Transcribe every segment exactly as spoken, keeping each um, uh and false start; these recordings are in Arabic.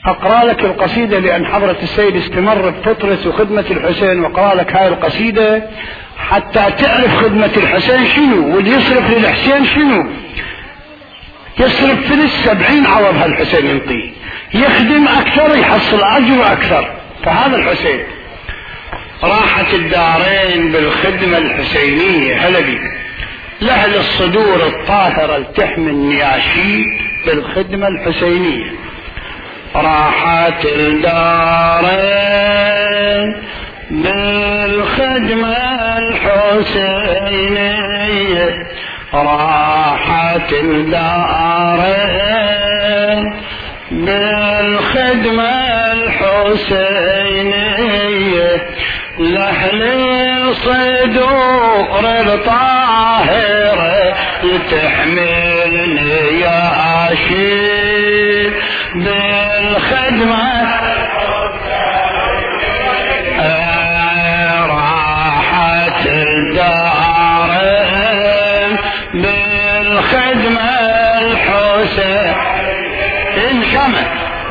أقرأ لك القصيدة لأن حضرة السيد استمر بفترة خدمة الحسين، وأقرأ لك هاي القصيدة حتى تعرف خدمة الحسين شنو، واللي يصرف للحسين شنو. يصرف فلس سبعين عوض هالحسين ينطيه، يخدم أكثر يحصل أجر أكثر. فهذا الحسين راحت الدارين بالخدمة الحسينية. هلبي لأهل الصدور الطاهرة التحمي النياشيد بالخدمة الحسينية. راحت الدارين بالخدمة الحسينية، راحت الدارين بالخدمة الحسينية، لأهل صدور الطاهرة تحملني يا عاشق بالخدمة. راحت الدارين بالخدمة الحسين انشمت،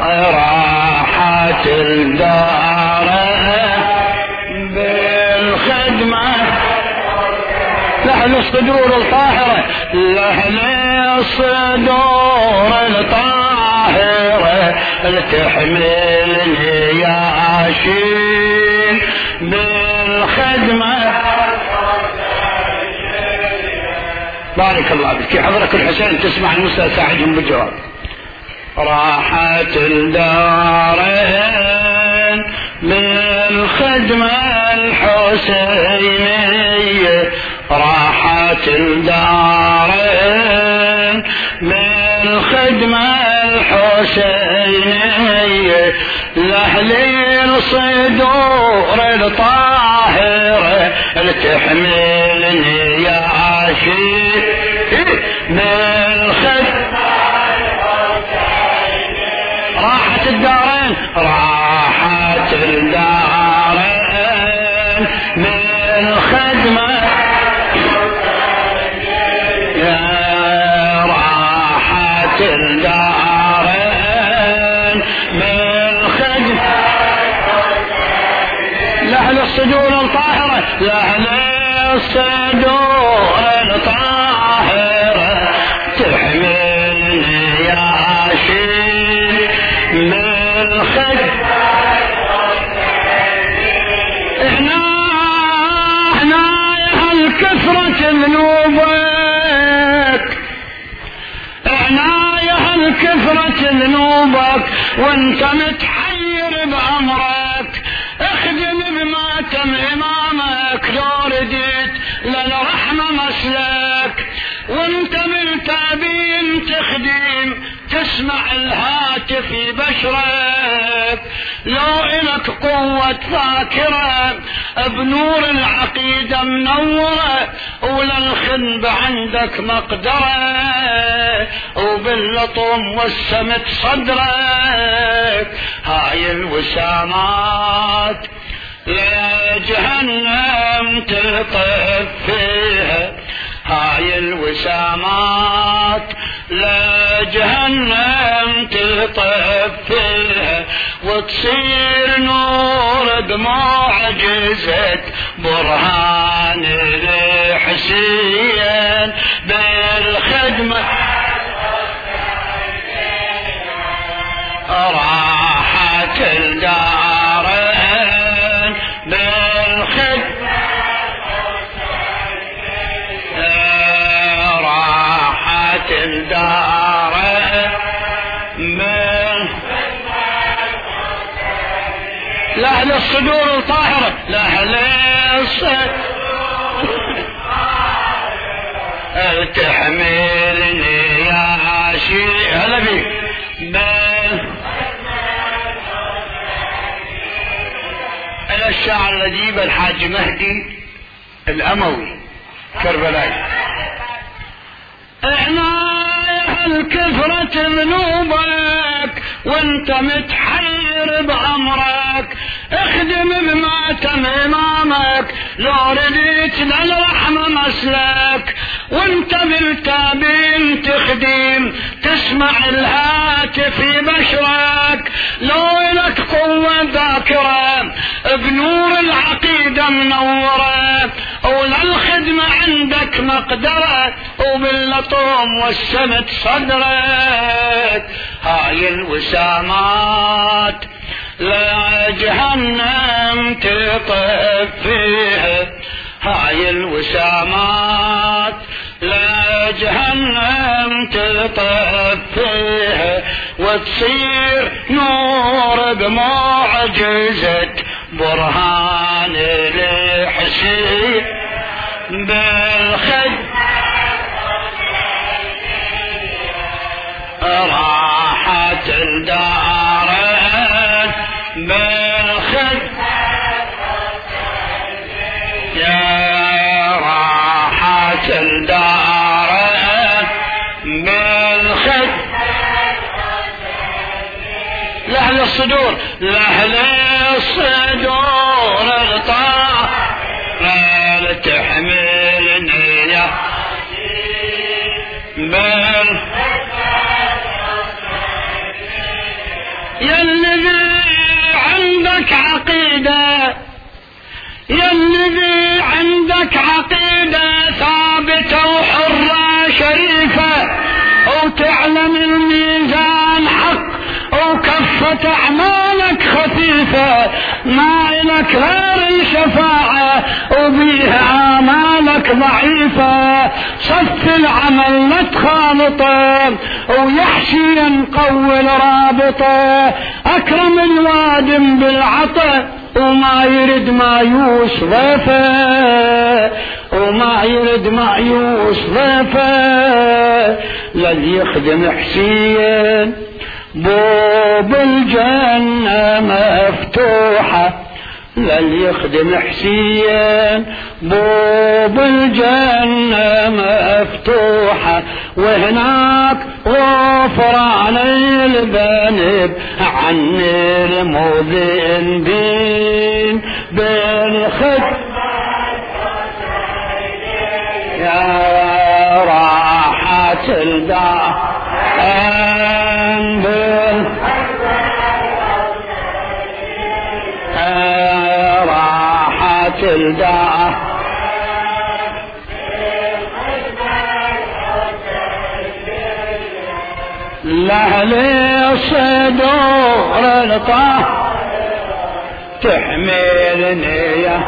راحت الدارين بالخدمة لأهل الصدور الطاهرة، لأهل الصدور الطاهرة تحملني يا عاشق بالخدمة. بارك الله بك. حضرك الحسين تسمع المستوى ساعدهم بالجواب. راحت الدارين بالخدمة الحسينية، راحت الدارين بالخدمة الحسينية، لأهل الصدور الطاهرة تحملني يا عاشق بالخدمة. راحت الدارين، راحت الدارين بالخدمة، راحت الدارين بالخدمة لأهل الصدور الطاهرة، لأهل الصدور الطاهرة تحملني يا عاشق بالخدمة. احنا احنا يا هالكثرة ذنوبك، احنا يا هالكثرة ذنوبك وانت متحير بأمرك، اخدم بماتم امامك لو رديت للرحمة مسلك، وانت بالتابين تخدم تسمع الهاتف بشرك، لو إلك قوة ذاكرة بنور العقيدة منورة، وللخنب عندك مقدرة وباللطم والسمت صدرك. هاي الوسامات لجهنم تلطف فيها، هاي الوسامات لجهنم تلطف فيها، وتصير نور بمعجزة برهان الحسين بالخدمة. راحت الدارين بالخدمة، راحت الدارين لأهل الصدور الطاهرة، لأهل الصدور تحملني يا عاشق. هلا بي أنا الشاعر الأديب الحاج مهدي الأموي كربلاي. احنا يا الكثرة ذنوبك وانت متحير بأمرك، اخدم بماتم امامك لو رديت للرحمة مسلك، وانت بالتابين تخدم تسمع الهاتف بشرك، لو لك قوة ذاكرة بنور العقيدة منورة، وللخدمة عندك مقدرة، وباللطم والسمت صدرك. هاي الوسامات لا جهنم تطف فيها، هاي الوسامات لا جهنم تطف فيها، وتصير نور بمعجزة برهان الحسين بالخد راحت الدارين بالخد يا راحت الدارين بالخد لأهل الصدور لأهل الصدور الطاهر تحملني يا بل يا الذي عندك عقيدة، يا الذي عندك عقيدة ثابتة وحرة شريفة، وتعلم الميزان حق وكفة أعمالك خفيفة، ما إلك غير الشفاعة وبيها آمالك ضعيفة. صف العمل لا تخالطه ويحشي قول رابطه، أكرم الوادم بالعطا وما يرد مايوس ضيفه، وما يرد مايوس ضيفه. لن يخدم حسين بوب الجنة مفتوحة، لن يخدم حسين بوب الجنة مفتوحة، وهناك غفران الذنب عن المذنبين بالخد يا راحة الدار راحة الدار لأهل الصدور الطاهر تحملني يا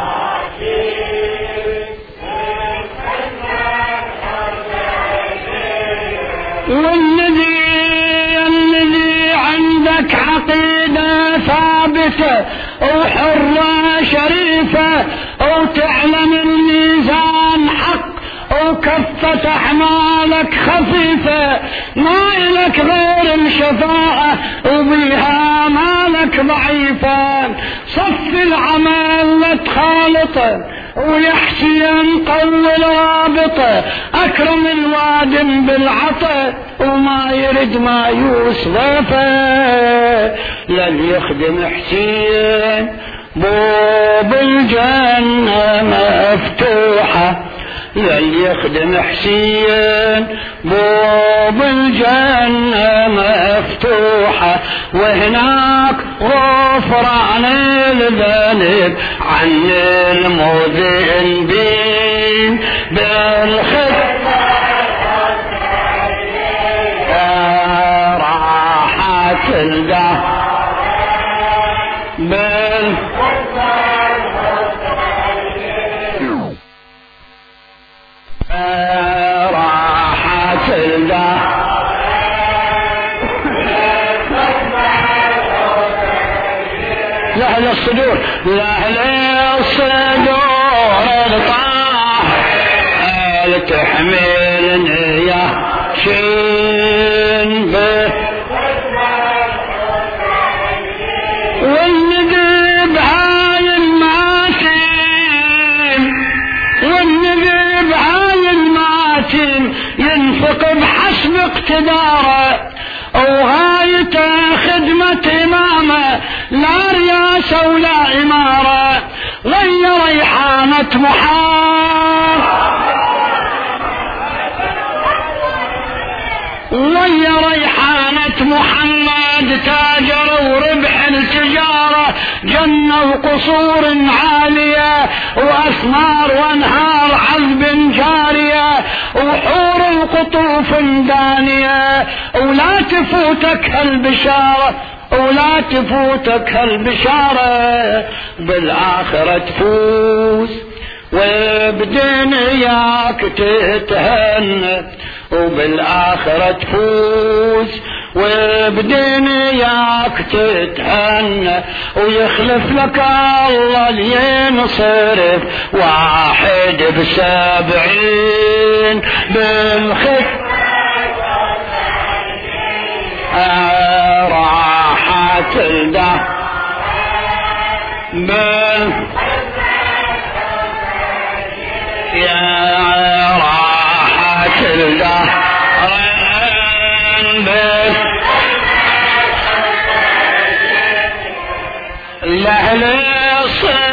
والذي الذي عندك عقيدة ثابتة وحرة شريفة، وتعلم الميزان حق وكفة أعمالك خفيفة، ما إلك غير الشفاعة وبها مالك ضعيفة. صف العمل لا تخالطه ويحشي قول رابطه، أكرم الوادم بالعطا وما يرد ما يوصفه. لن يخدم حسين بوب الجنة مفتوحة، لن يخدم حسين بوب الجنة مفتوحة، وهناك غفران الذنب عن المذنبين بالخد راحة الدهر بال راحة الدهر لأهل الصدور لأهل الصدور الطاهر تحملني يا شين به والنذيب هاي الماتم، والنذيب هاي الماتم ينفق بحسب اقتداره، وغايته خدمة إمامه لا رياسة ولا إمارة. ويا ريحانة محمد ويا ريحانة محمد تاجر وربح جنة وقصور عالية وأسمار وأنهار عذب جارية وحور القطوف دانية، ولا تفوتك هالبشارة ولا تفوتك هالبشارة، بالآخرة تفوز وبدنياك تتهنى، وبالآخرة تفوز وبدنياك تتهنى، ويخلف لك الله لينصرف واحد بسبعين بالخف راحت الده بال يا راحت الده لأهل الصدق